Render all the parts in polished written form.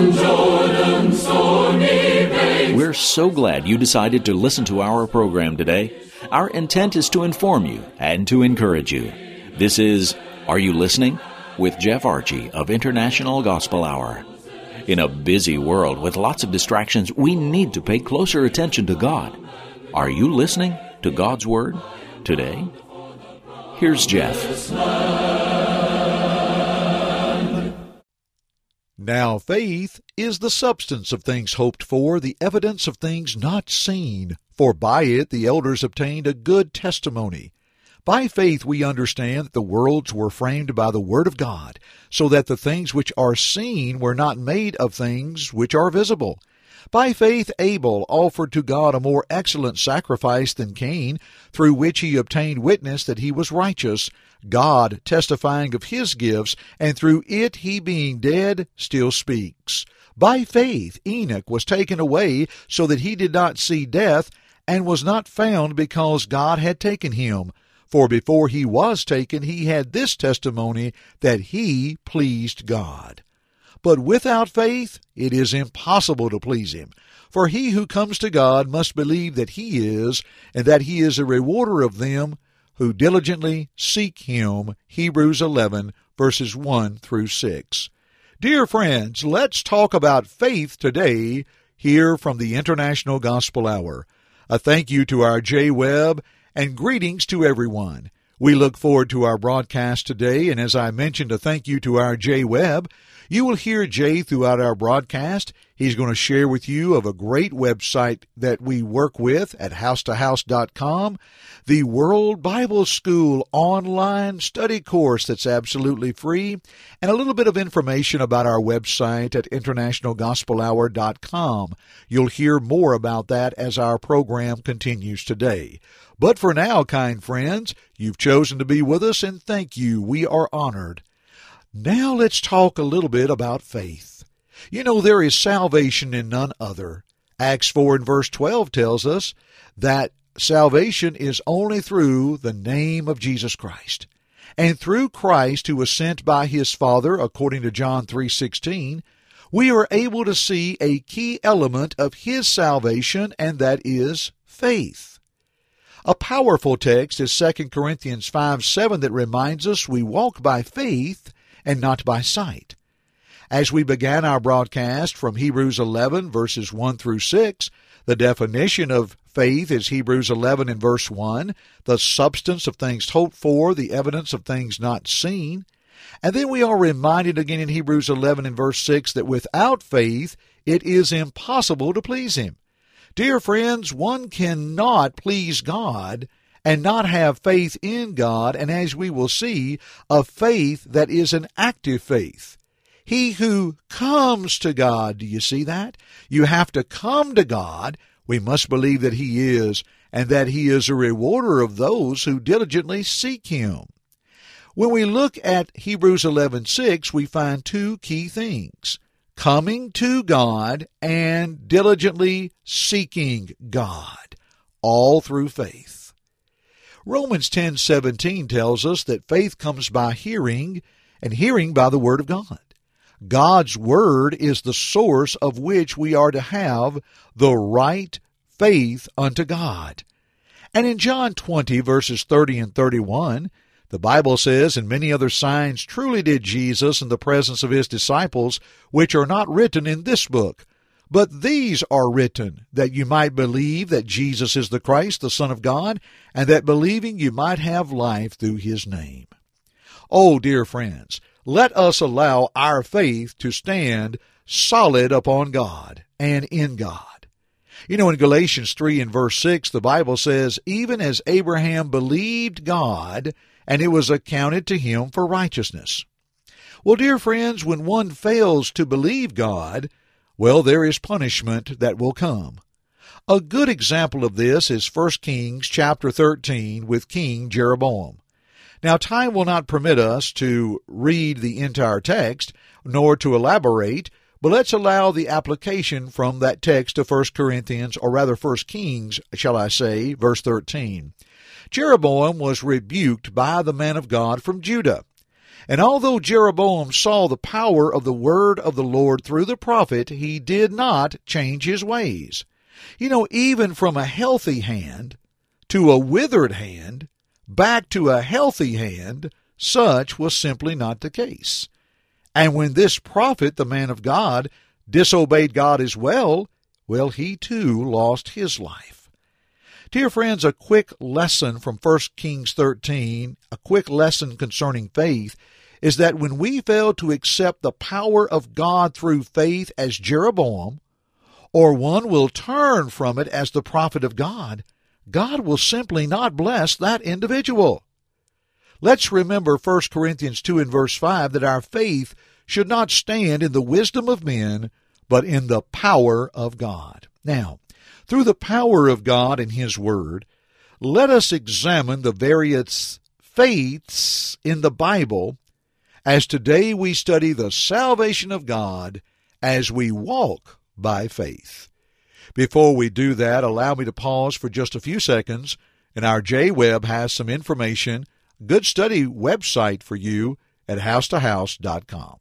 We're so glad you decided to listen to our program today. Our intent is to inform you and to encourage you. This is Are You Listening? With Jeff Archie of International Gospel Hour. In a busy world with lots of distractions, we need to pay closer attention to God. Are you listening to God's Word today? Here's Jeff. Now faith is the substance of things hoped for, the evidence of things not seen. For by it the elders obtained a good testimony. By faith we understand that the worlds were framed by the Word of God, so that the things which are seen were not made of things which are visible. By faith Abel offered to God a more excellent sacrifice than Cain, through which he obtained witness that he was righteous, God testifying of his gifts, and through it he being dead still speaks. By faith Enoch was taken away, so that he did not see death, and was not found because God had taken him. For before he was taken, he had this testimony, that he pleased God. But without faith it is impossible to please him. For he who comes to God must believe that he is, and that he is a rewarder of them who diligently seek him. Hebrews 11, verses 1 through 6. Dear friends, let's talk about faith today here from the International Gospel Hour. A thank you to our Jay Webb, and greetings to everyone. We look forward to our broadcast today, and as I mentioned, a thank you to our Jay Webb. You will hear Jay throughout our broadcast. He's going to share with you of a great website that we work with at housetohouse.com, the World Bible School online study course that's absolutely free, and a little bit of information about our website at internationalgospelhour.com. You'll hear more about that as our program continues today. But for now, kind friends, you've chosen to be with us, and thank you. We are honored. Now let's talk a little bit about faith. You know, there is salvation in none other. Acts 4 and verse 12 tells us that salvation is only through the name of Jesus Christ. And through Christ, who was sent by his Father, according to John 3:16, we are able to see a key element of his salvation, and that is faith. A powerful text is 2 Corinthians 5:7 that reminds us we walk by faith and not by sight. As we began our broadcast from Hebrews 11, verses 1 through 6, the definition of faith is Hebrews 11 and verse 1, the substance of things hoped for, the evidence of things not seen. And then we are reminded again in Hebrews 11 and verse 6 that without faith it is impossible to please him. Dear friends, one cannot please God and not have faith in God, and as we will see, a faith that is an active faith. He who comes to God, do you see that? You have to come to God. We must believe that he is, and that he is a rewarder of those who diligently seek him. When we look at Hebrews 11:6, we find two key things: coming to God and diligently seeking God, all through faith. Romans 10:17 tells us that faith comes by hearing, and hearing by the Word of God. God's Word is the source of which we are to have the right faith unto God. And in John 20, verses 30 and 31, the Bible says, "And many other signs truly did Jesus in the presence of his disciples, which are not written in this book. But these are written, that you might believe that Jesus is the Christ, the Son of God, and that believing you might have life through his name." Oh, dear friends, let us allow our faith to stand solid upon God and in God. You know, in Galatians 3 and verse 6, the Bible says, "Even as Abraham believed God, and it was accounted to him for righteousness." Well, dear friends, when one fails to believe God, well, there is punishment that will come. A good example of this is 1 Kings chapter 13 with King Jeroboam. Now, time will not permit us to read the entire text, nor to elaborate, but let's allow the application from that text to 1 Corinthians, or rather 1 Kings, shall I say, verse 13. Jeroboam was rebuked by the man of God from Judah. And although Jeroboam saw the power of the word of the Lord through the prophet, he did not change his ways. Even from a healthy hand to a withered hand, back to a healthy hand, such was simply not the case. And when this prophet, the man of God, disobeyed God as well, he too lost his life. Dear friends, a quick lesson from 1 Kings 13, a quick lesson concerning faith, is that when we fail to accept the power of God through faith as Jeroboam, or one will turn from it as the prophet of God, God will simply not bless that individual. Let's remember 1 Corinthians 2 and verse 5 that our faith should not stand in the wisdom of men, but in the power of God. Now, through the power of God and His Word, let us examine the various faiths in the Bible as today we study the salvation of God as we walk by faith. Before we do that, allow me to pause for just a few seconds, and our J-Web has some information, good study website for you at housetohouse.com.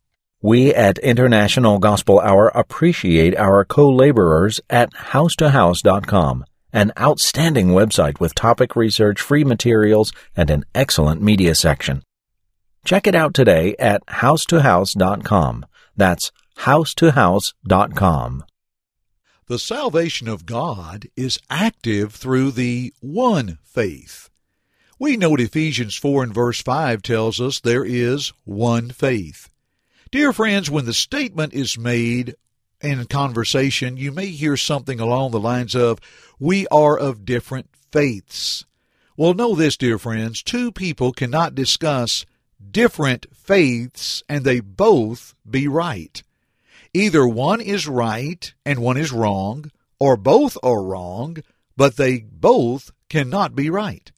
We at International Gospel Hour appreciate our co-laborers at housetohouse.com, an outstanding website with topic research, free materials, and an excellent media section. Check it out today at housetohouse.com. That's housetohouse.com. The salvation of God is active through the one faith. We note Ephesians 4 and verse 5 tells us there is one faith. Dear friends, when the statement is made in conversation, you may hear something along the lines of, "We are of different faiths." Well, know this, dear friends, two people cannot discuss different faiths and they both be right. Either one is right and one is wrong, or both are wrong, but they both cannot be right.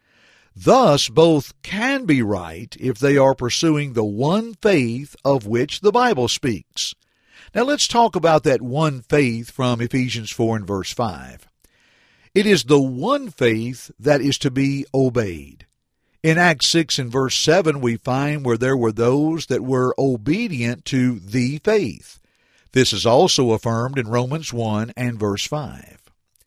Thus, both can be right if they are pursuing the one faith of which the Bible speaks. Now let's talk about that one faith from Ephesians 4 and verse 5. It is the one faith that is to be obeyed. In Acts 6 and verse 7, we find where there were those that were obedient to the faith. This is also affirmed in Romans 1 and verse 5.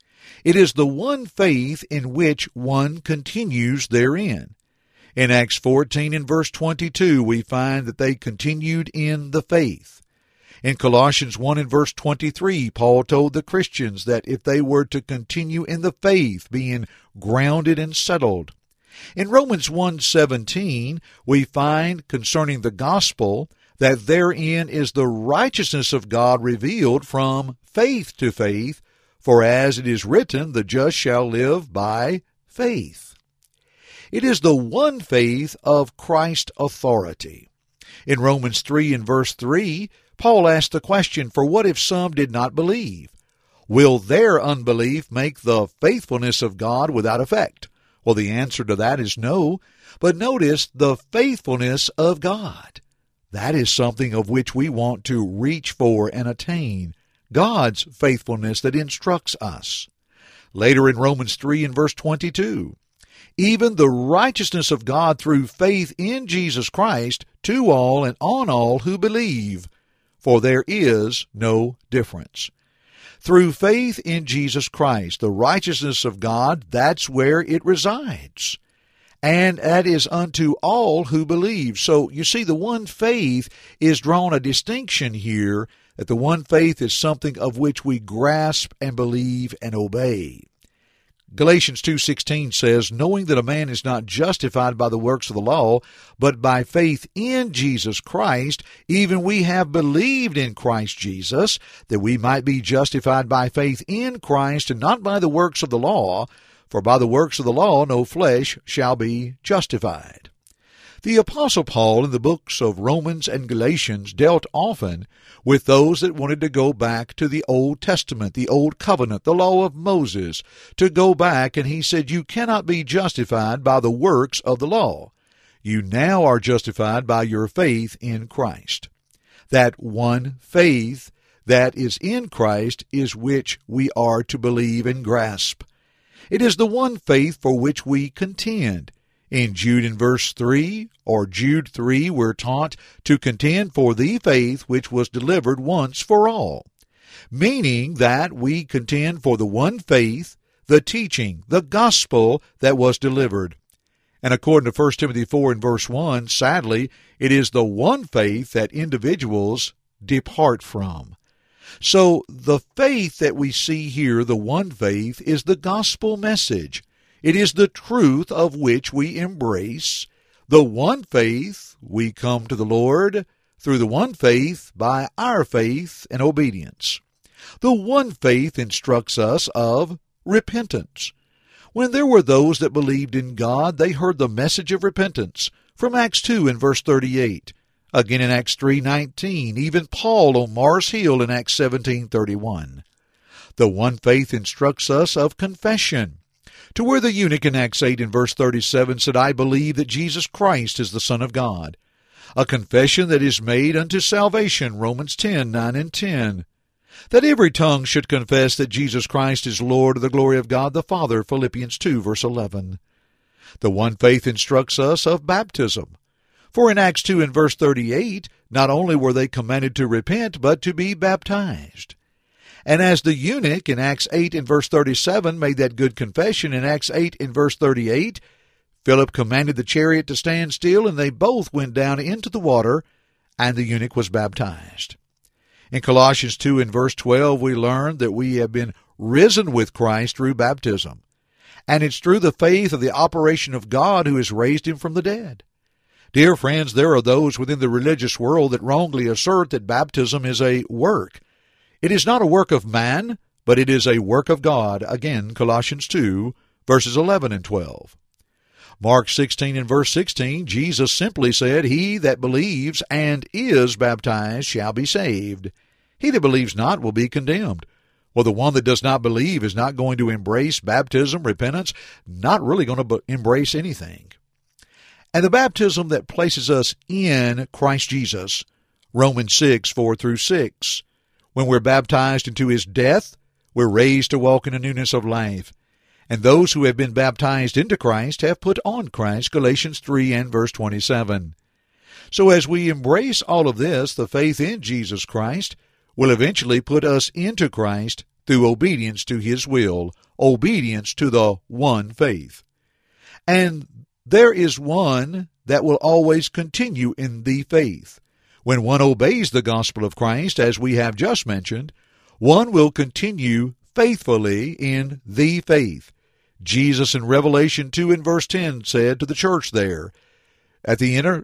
It is the one faith in which one continues therein. In Acts 14 and verse 22, we find that they continued in the faith. In Colossians 1 and verse 23, Paul told the Christians that if they were to continue in the faith, being grounded and settled. In Romans 1:17, we find concerning the gospel that therein is the righteousness of God revealed from faith to faith, for as it is written, the just shall live by faith. It is the one faith of Christ's authority. In Romans 3 and verse 3, Paul asked the question, "For what if some did not believe? Will their unbelief make the faithfulness of God without effect?" Well, the answer to that is no. But notice the faithfulness of God. That is something of which we want to reach for and attain. God's faithfulness that instructs us. Later in Romans 3 and verse 22, even the righteousness of God through faith in Jesus Christ to all and on all who believe, for there is no difference. Through faith in Jesus Christ, the righteousness of God, that's where it resides. And that is unto all who believe. So, you see, the one faith is drawn a distinction here, that the one faith is something of which we grasp and believe and obey. Galatians 2:16 says, knowing that a man is not justified by the works of the law, but by faith in Jesus Christ, even we have believed in Christ Jesus, that we might be justified by faith in Christ, and not by the works of the law, for by the works of the law no flesh shall be justified. The Apostle Paul in the books of Romans and Galatians dealt often with those that wanted to go back to the Old Testament, the Old Covenant, the law of Moses, to go back, and he said, you cannot be justified by the works of the law. You now are justified by your faith in Christ. That one faith that is in Christ is which we are to believe and grasp. It is the one faith for which we contend. In Jude in verse 3, or Jude 3, we're taught to contend for the faith which was delivered once for all, meaning that we contend for the one faith, the teaching, the gospel that was delivered. And according to 1 Timothy 4 and verse 1, sadly, it is the one faith that individuals depart from. So the faith that we see here, the one faith, is the gospel message. It is the truth of which we embrace. The one faith, we come to the Lord through the one faith by our faith and obedience. The one faith instructs us of repentance. When there were those that believed in God, they heard the message of repentance from Acts 2 and verse 38. Again in Acts 3:19, even Paul on Mars Hill in Acts 17:31. The one faith instructs us of confession, to where the eunuch in Acts 8 and verse 37 said, I believe that Jesus Christ is the Son of God. A confession that is made unto salvation, Romans 10:9 and 10. That every tongue should confess that Jesus Christ is Lord of the glory of God the Father, Philippians 2 verse 11. The one faith instructs us of baptism. For in Acts 2 and verse 38, not only were they commanded to repent, but to be baptized. And as the eunuch in Acts 8 and verse 37 made that good confession, in Acts 8 and verse 38, Philip commanded the chariot to stand still, and they both went down into the water, and the eunuch was baptized. In Colossians 2 and verse 12, we learn that we have been risen with Christ through baptism. And it's through the faith of the operation of God who has raised him from the dead. Dear friends, there are those within the religious world that wrongly assert that baptism is a work. It is not a work of man, but it is a work of God. Again, Colossians 2, verses 11 and 12. Mark 16 and verse 16, Jesus simply said, He that believes and is baptized shall be saved. He that believes not will be condemned. Well, the one that does not believe is not going to embrace baptism, repentance, not really going to embrace anything. And the baptism that places us in Christ Jesus, Romans 6, 4 through 6. When we're baptized into his death, we're raised to walk in the newness of life. And those who have been baptized into Christ have put on Christ, Galatians 3 and verse 27. So as we embrace all of this, the faith in Jesus Christ will eventually put us into Christ through obedience to his will, obedience to the one faith. And there is one that will always continue in the faith. When one obeys the gospel of Christ, as we have just mentioned, one will continue faithfully in the faith. Jesus in Revelation 2 and verse 10 said to the church there, at the end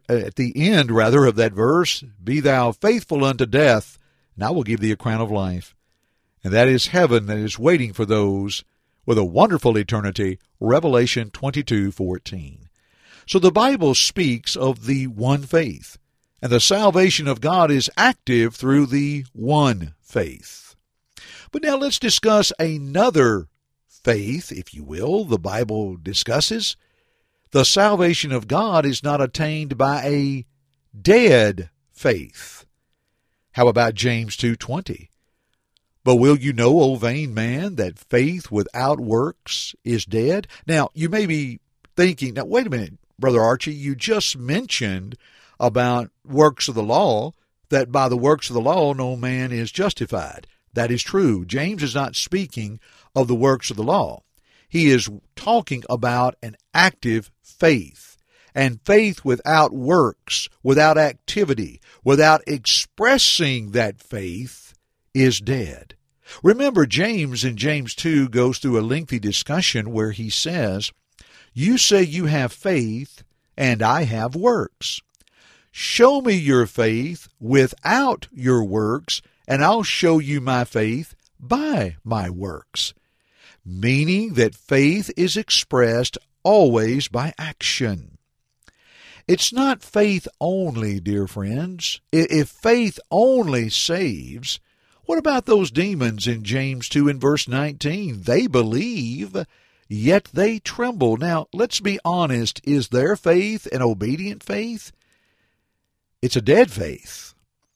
of that verse, Be thou faithful unto death, and I will give thee a crown of life. And that is heaven that is waiting for those with a wonderful eternity, Revelation 22:14. So the Bible speaks of the one faith, and the salvation of God is active through the one faith. But now let's discuss another faith, if you will, the Bible discusses. The salvation of God is not attained by a dead faith. How about James 2:20? But will you know, O vain man, that faith without works is dead? Now, you may be thinking, now wait a minute, Brother Archie, you just mentioned about works of the law, that by the works of the law no man is justified. That is true. James is not speaking of the works of the law. He is talking about an active faith. And faith without works, without activity, without expressing that faith, is dead. Remember, James in James 2 goes through a lengthy discussion where he says, You say you have faith, and I have works. Show me your faith without your works, and I'll show you my faith by my works. Meaning that faith is expressed always by action. It's not faith only, dear friends. If faith only saves, what about those demons in James 2 and verse 19? They believe, yet they tremble. Now, let's be honest. Is their faith an obedient faith? It's a dead faith.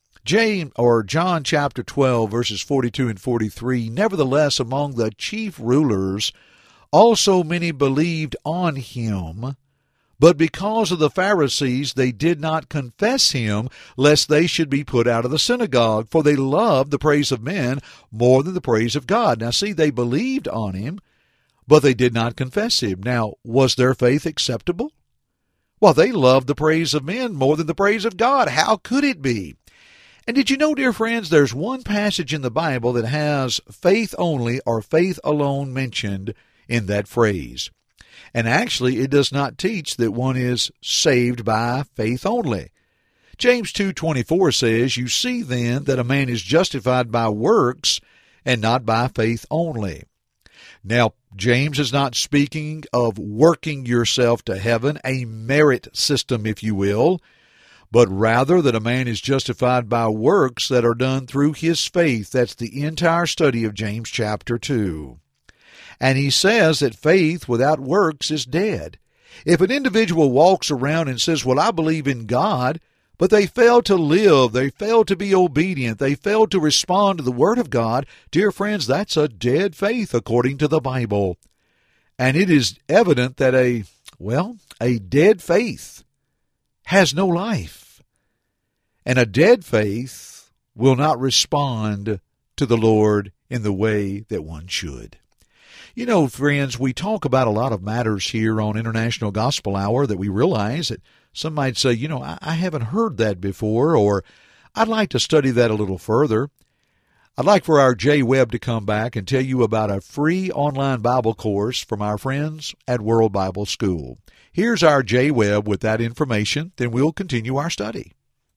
John chapter 12, verses 42 and 43, Nevertheless, among the chief rulers also many believed on him, But because of the Pharisees, they did not confess him, lest they should be put out of the synagogue, for they loved the praise of men more than the praise of God. Now see, they believed on him, but they did not confess him. Now, was their faith acceptable? Well, they loved the praise of men more than the praise of God. How could it be? And did you know, dear friends, there's one passage in the Bible that has faith only or faith alone mentioned in that phrase. And actually, it does not teach that one is saved by faith only. James 2:24 says, "You see then that a man is justified by works and not by faith only." Now, James is not speaking of working yourself to heaven, a merit system, if you will, but rather that a man is justified by works that are done through his faith. That's the entire study of James chapter 2. And he says that faith without works is dead. If an individual walks around and says, well, I believe in God, but they fail to live, they fail to be obedient, they fail to respond to the Word of God, dear friends, that's a dead faith according to the Bible. And it is evident that a dead faith has no life. And a dead faith will not respond to the Lord in the way that one should. You know, friends, we talk about a lot of matters here on International Gospel Hour that we realize that some might say, I haven't heard that before, or I'd like to study that a little further. I'd like for our Jay Webb to come back and tell you about a free online Bible course from our friends at World Bible School. Here's our Jay Webb with that information, then we'll continue our study.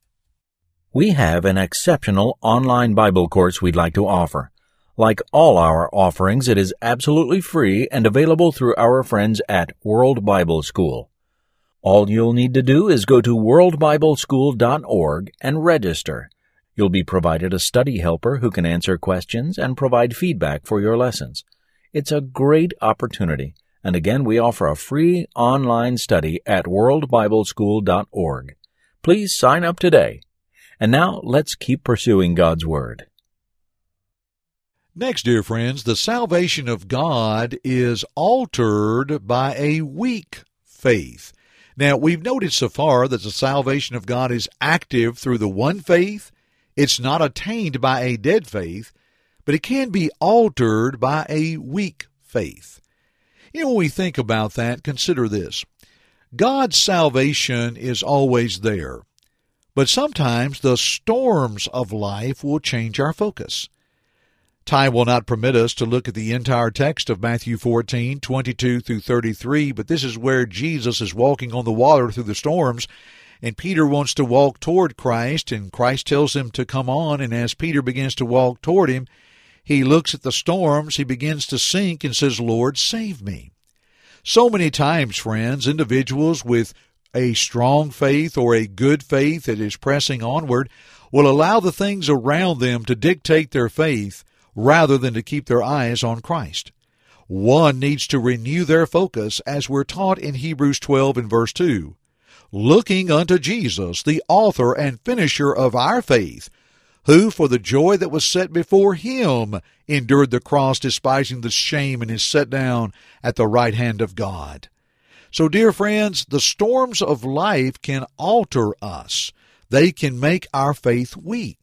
We have an exceptional online Bible course we'd like to offer. Like all our offerings, it is absolutely free and available through our friends at World Bible School. All you'll need to do is go to worldbibleschool.org and register. You'll be provided a study helper who can answer questions and provide feedback for your lessons. It's a great opportunity, and again, we offer a free online study at worldbibleschool.org. Please sign up today. And now, let's keep pursuing God's Word. Next, dear friends, the salvation of God is altered by a weak faith. Now, we've noted so far that the salvation of God is active through the one faith. It's not attained by a dead faith, but it can be altered by a weak faith. When we think about that, consider this. God's salvation is always there, but sometimes the storms of life will change our focus. Time will not permit us to look at the entire text of Matthew 14:22 through 33, but this is where Jesus is walking on the water through the storms, and Peter wants to walk toward Christ, and Christ tells him to come on, and as Peter begins to walk toward him, he looks at the storms, he begins to sink and says, Lord, save me. So many times, friends, individuals with a strong faith or a good faith that is pressing onward will allow the things around them to dictate their faith rather than to keep their eyes on Christ. One needs to renew their focus as we're taught in Hebrews 12 and verse 2. Looking unto Jesus, the author and finisher of our faith, who for the joy that was set before him endured the cross, despising the shame, and is set down at the right hand of God. So, dear friends, the storms of life can alter us. They can make our faith weak.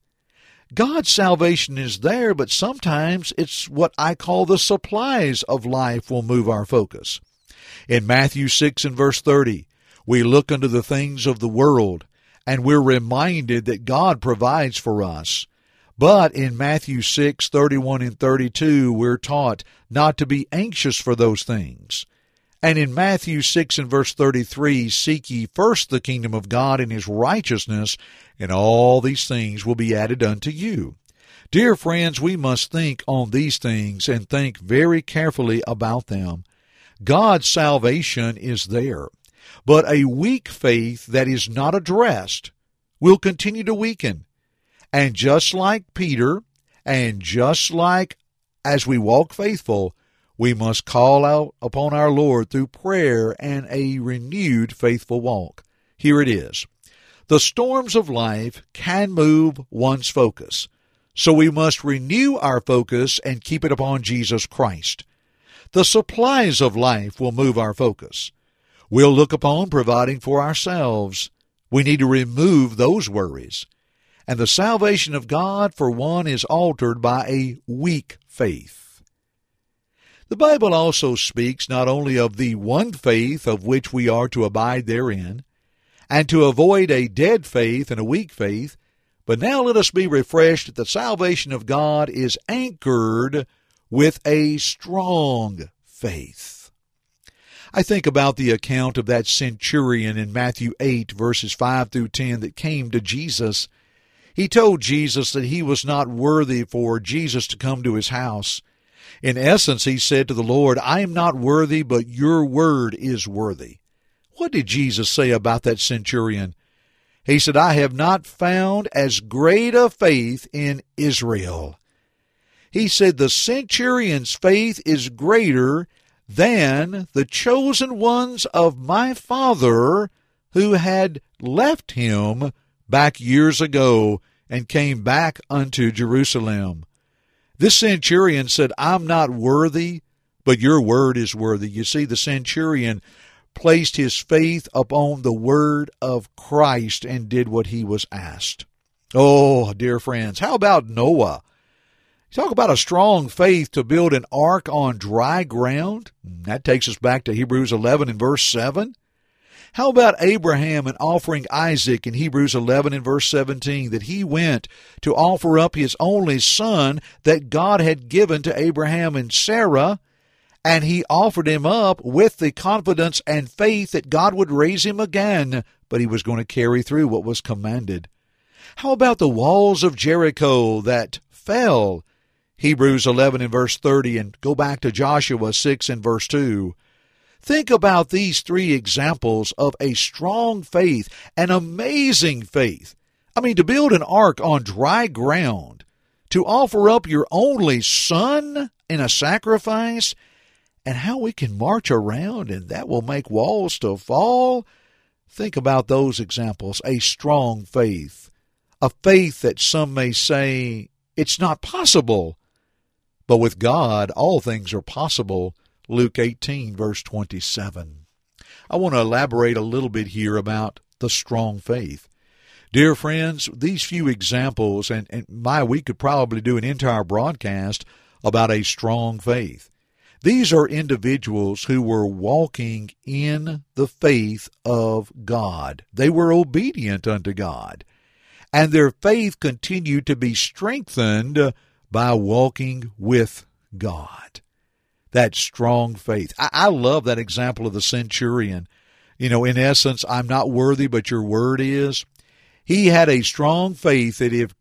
God's salvation is there, but sometimes it's what I call the supplies of life will move our focus. In Matthew 6 and verse 30, we look unto the things of the world, and we're reminded that God provides for us. But in Matthew 6, 31 and 32, we're taught not to be anxious for those things. And in Matthew 6 and verse 33, seek ye first the kingdom of God and his righteousness, and all these things will be added unto you. Dear friends, we must think on these things and think very carefully about them. God's salvation is there, but a weak faith that is not addressed will continue to weaken. And just like Peter, and just like as we walk faithful, we must call out upon our Lord through prayer and a renewed faithful walk. Here it is. The storms of life can move one's focus, so we must renew our focus and keep it upon Jesus Christ. The supplies of life will move our focus. We'll look upon providing for ourselves. We need to remove those worries. And the salvation of God, for one, is altered by a weak faith. The Bible also speaks not only of the one faith of which we are to abide therein, and to avoid a dead faith and a weak faith, but now let us be refreshed that the salvation of God is anchored with a strong faith. I think about the account of that centurion in Matthew 8, verses 5 through 10, that came to Jesus. He told Jesus that he was not worthy for Jesus to come to his house. In essence, he said to the Lord, I am not worthy, but your word is worthy. What did Jesus say about that centurion? He said, I have not found as great a faith in Israel. He said the centurion's faith is greater than the chosen ones of my father who had left him back years ago and came back unto Jerusalem. This centurion said, I'm not worthy, but your word is worthy. You see, the centurion placed his faith upon the word of Christ and did what he was asked. Oh, dear friends, how about Noah? Talk about a strong faith to build an ark on dry ground. That takes us back to Hebrews 11 and verse 7. How about Abraham and offering Isaac in Hebrews 11 and verse 17, that he went to offer up his only son that God had given to Abraham and Sarah, and he offered him up with the confidence and faith that God would raise him again, but he was going to carry through what was commanded. How about the walls of Jericho that fell? Hebrews 11 and verse 30, and go back to Joshua 6 and verse 2. Think about these three examples of a strong faith, an amazing faith. I mean, to build an ark on dry ground, to offer up your only son in a sacrifice, and how we can march around and that will make walls to fall. Think about those examples. A strong faith, a faith that some may say it's not possible, but with God all things are possible. Luke 18, verse 27. I want to elaborate a little bit here about the strong faith. Dear friends, these few examples, and we could probably do an entire broadcast about a strong faith. These are individuals who were walking in the faith of God. They were obedient unto God, and their faith continued to be strengthened by walking with God. That strong faith. I love that example of the centurion. You know, in essence, I'm not worthy, but your word is. He had a strong faith that if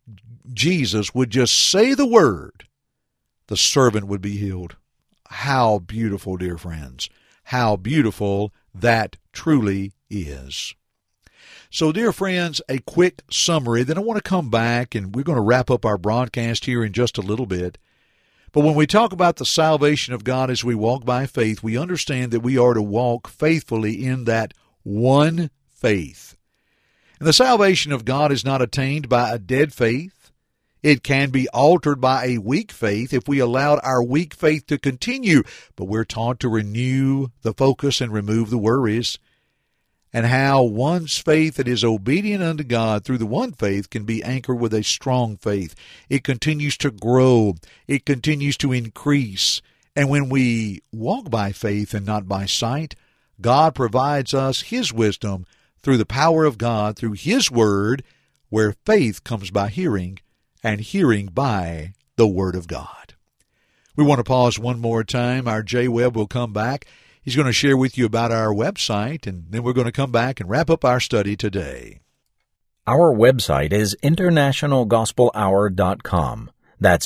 Jesus would just say the word, the servant would be healed. How beautiful, dear friends. How beautiful that truly is. So, dear friends, a quick summary. Then I want to come back, and we're going to wrap up our broadcast here in just a little bit. But when we talk about the salvation of God as we walk by faith, we understand that we are to walk faithfully in that one faith. And the salvation of God is not attained by a dead faith. It can be altered by a weak faith if we allowed our weak faith to continue. But we're taught to renew the focus and remove the worries. And how one's faith that is obedient unto God through the one faith can be anchored with a strong faith. It continues to grow. It continues to increase. And when we walk by faith and not by sight, God provides us His wisdom through the power of God, through His Word, where faith comes by hearing, and hearing by the Word of God. We want to pause one more time. Our J. Webb will come back. He's going to share with you about our website, and then we're going to come back and wrap up our study today. Our website is internationalgospelhour.com. That's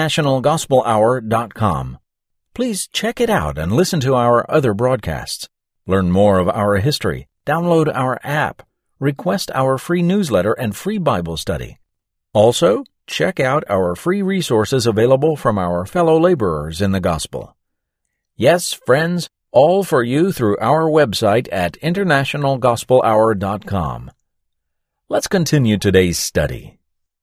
internationalgospelhour.com. Please check it out and listen to our other broadcasts. Learn more of our history. Download our app. Request our free newsletter and free Bible study. Also, check out our free resources available from our fellow laborers in the gospel. Yes, friends, all for you through our website at internationalgospelhour.com. Let's continue today's study.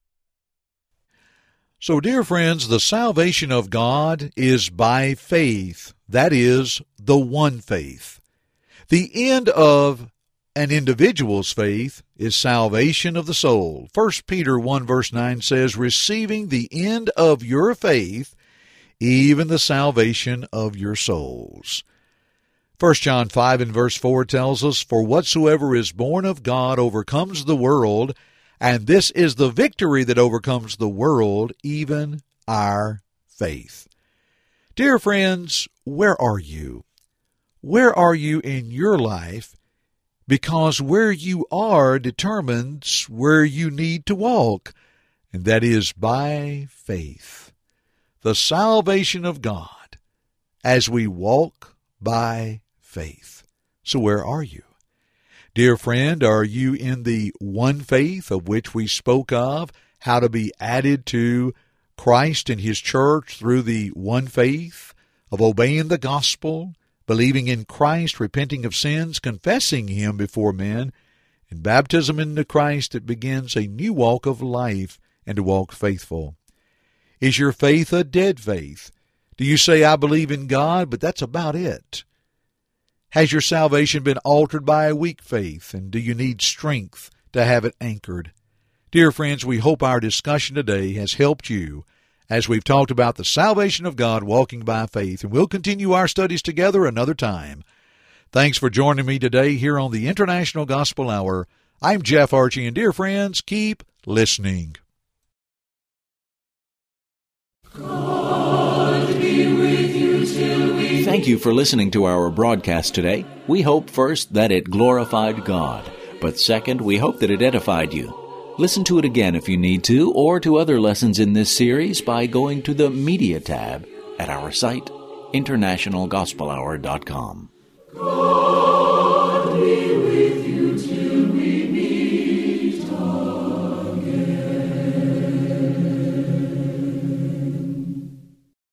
So, dear friends, the salvation of God is by faith. That is, the one faith. The end of an individual's faith is salvation of the soul. 1 Peter 1 verse 9 says, receiving the end of your faith, even the salvation of your souls. 1 John 5 and verse 4 tells us, for whatsoever is born of God overcomes the world, and this is the victory that overcomes the world, even our faith. Dear friends, where are you? Where are you in your life? Because where you are determines where you need to walk, and that is by faith. The salvation of God as we walk by faith. So where are you? Dear friend, are you in the one faith of which we spoke of, how to be added to Christ and His church through the one faith of obeying the gospel, believing in Christ, repenting of sins, confessing Him before men, and baptism into Christ that begins a new walk of life and to walk faithful? Is your faith a dead faith? Do you say, I believe in God, but that's about it? Has your salvation been altered by a weak faith, and do you need strength to have it anchored? Dear friends, we hope our discussion today has helped you as we've talked about the salvation of God walking by faith, and we'll continue our studies together another time. Thanks for joining me today here on the International Gospel Hour. I'm Jeff Archie, and dear friends, keep listening. God be with you till we... Thank you for listening to our broadcast today. We hope first that it glorified God, but second, we hope that it edified you. Listen to it again if you need to, or to other lessons in this series by going to the Media tab at our site, internationalgospelhour.com.